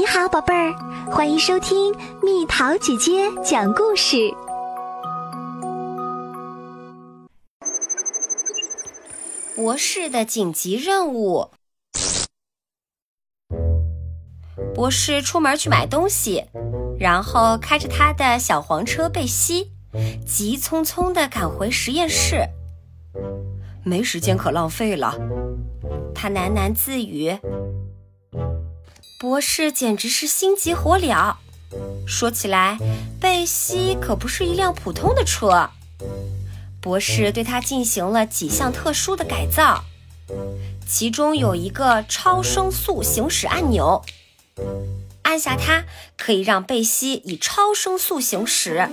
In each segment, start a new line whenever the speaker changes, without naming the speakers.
好，宝贝儿，欢迎收听蜜桃姐姐讲故事。
博士的紧急任务。博士出门去买东西，然后开着他的小黄车贝西，急匆匆地赶回实验室。没时间可浪费了，他喃喃自语。博士简直是心急火燎。说起来，贝西可不是一辆普通的车。博士对它进行了几项特殊的改造，其中有一个超声速行驶按钮，按下它可以让贝西以超声速行驶。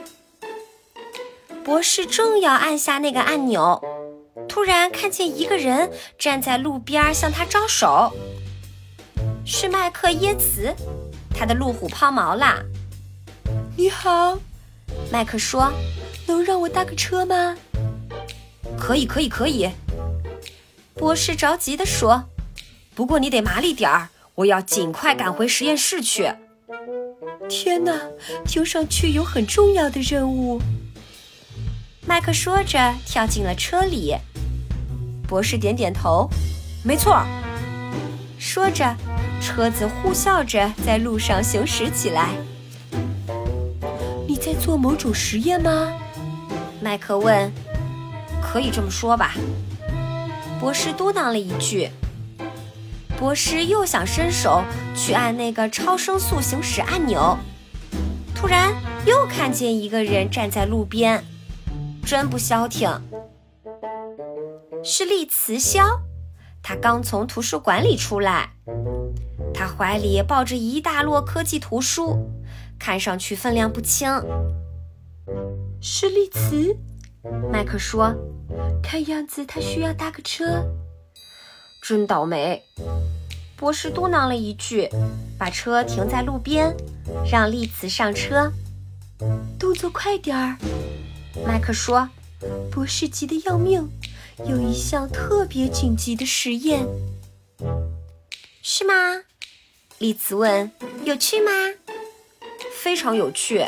博士正要按下那个按钮，突然看见一个人站在路边向他招手，是麦克耶茨，他的路虎抛锚啦。
你好，
麦克说，
能让我搭个车吗？
可以。博士着急地说，不过你得麻利点儿，我要尽快赶回实验室去。
天哪，听上去有很重要的任务。
麦克说着跳进了车里。博士点点头，没错。说着，车子呼啸着在路上行驶起来。
你在做某种实验吗？
麦克问。可以这么说吧。博士嘟囔了一句。博士又想伸手去按那个超声速行驶按钮，突然又看见一个人站在路边，真不消停。是利茨肖，他刚从图书馆里出来，他怀里抱着一大摞科技图书，看上去分量不轻。
是利茨，
麦克说，
看样子他需要搭个车。
真倒霉。博士嘟囔了一句，把车停在路边，让利茨上车。
动作快点儿，
麦克说，
博士急得要命，有一项特别紧急的实验。
是吗？利茨问，有趣吗？非常有趣。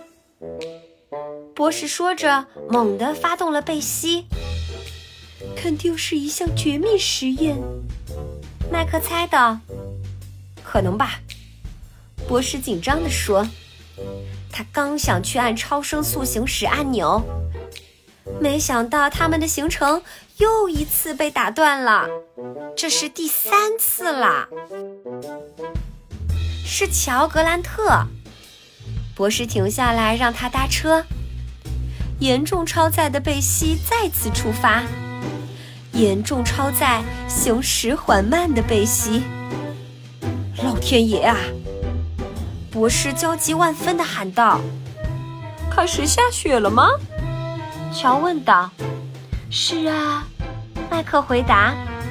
博士说着，猛地发动了贝西。
肯定是一项绝密实验，
麦克猜到。可能吧。博士紧张地说。他刚想去按超声速行驶按钮，没想到他们的行程又一次被打断了，这是第3次了。是乔格兰特。博士停下来让他搭车。严重超载的贝西再次出发，严重超载行驶缓慢的贝西。老天爷啊！博士焦急万分地喊道。开始下雪了吗？乔问道。
是啊，
麦克回答。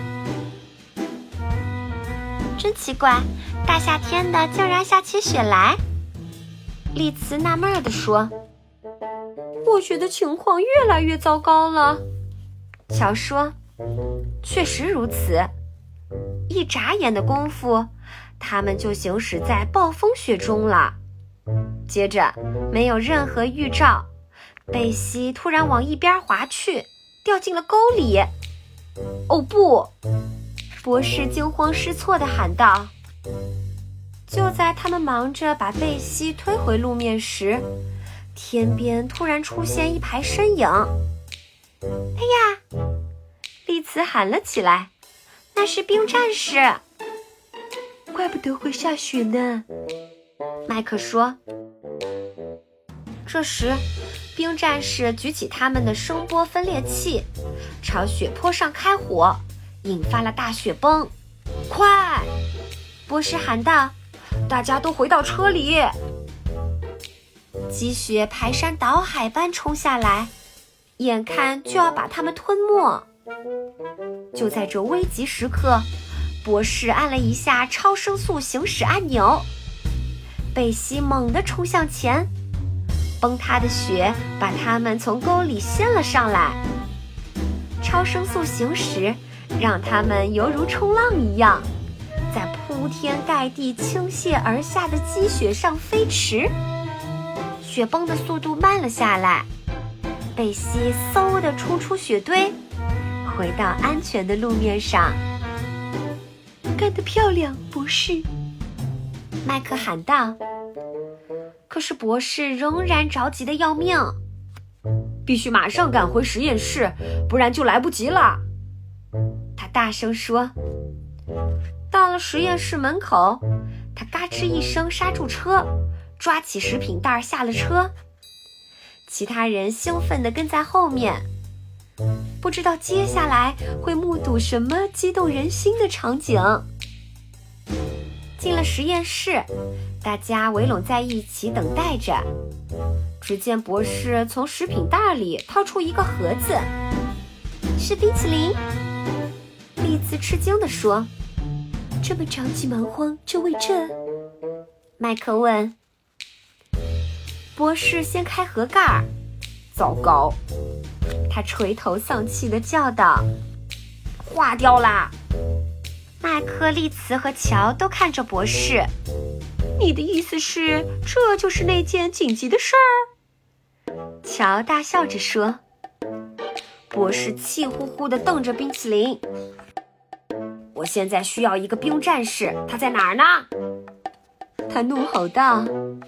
真奇怪，大夏天的竟然下起雪来。
利茨纳闷地说。我觉得情况越来越糟糕了。乔说。确实如此。一眨眼的功夫，他们就行驶在暴风雪中了。接着，没有任何预兆，贝西突然往一边滑去，掉进了沟里。哦不！博士惊慌失措地喊道。就在他们忙着把贝西推回路面时，天边突然出现一排身影。哎呀！利茨喊了起来，那是冰战士。
怪不得会下雪呢。
麦克说。这时，冰战士举起他们的声波分裂器，朝雪坡上开火，引发了大雪崩。快！博士喊道，大家都回到车里。积雪排山倒海般冲下来，眼看就要把他们吞没。就在这危急时刻，博士按了一下超声速行驶按钮，贝西猛地冲向前，崩塌的雪把他们从沟里掀了上来。超声速行驶让他们犹如冲浪一样，在扑铺天盖地倾泻而下的积雪上飞驰，雪崩的速度慢了下来。贝西嗖地冲出雪堆，回到安全的路面上。
干得漂亮，博士！
麦克喊道。可是博士仍然着急得要命，必须马上赶回实验室，不然就来不及了。他大声说。到了实验室门口，他嘎吱一声刹住车，抓起食品袋下了车。其他人兴奋地跟在后面，不知道接下来会目睹什么激动人心的场景。进了实验室，大家围拢在一起等待着。只见博士从食品袋里掏出一个盒子，
是冰淇淋。
丽兹吃惊地说。
这么着急忙慌就为这？
麦克问。博士掀开盒盖，糟糕！他垂头丧气地叫道：“化掉啦！”麦克、丽茨和乔都看着博士。
你的意思是，这就是那件紧急的事儿？
乔大笑着说。博士气呼呼地瞪着冰淇淋。我现在需要一个冰战士，他在哪儿呢？他怒吼道。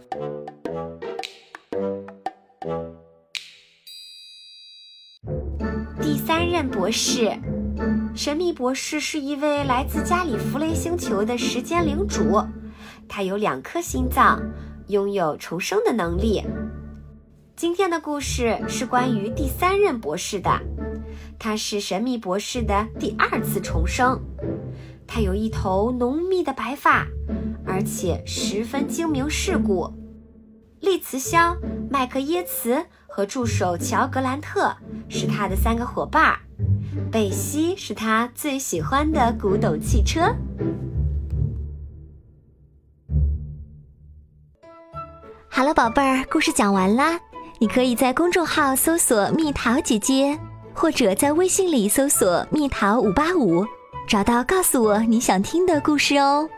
第3任博士，神秘博士是一位来自加里弗雷星球的时间领主，他有2颗心脏，拥有重生的能力。今天的故事是关于第3任博士的，他是神秘博士的第2次重生。他有一头浓密的白发，而且十分精明世故。利茨肖、麦克耶茨和助手乔格兰特是他的3个伙伴，贝西是他最喜欢的古董汽车。
好了，宝贝儿，故事讲完啦。你可以在公众号搜索蜜桃姐姐，或者在微信里搜索蜜桃585，找到告诉我你想听的故事哦。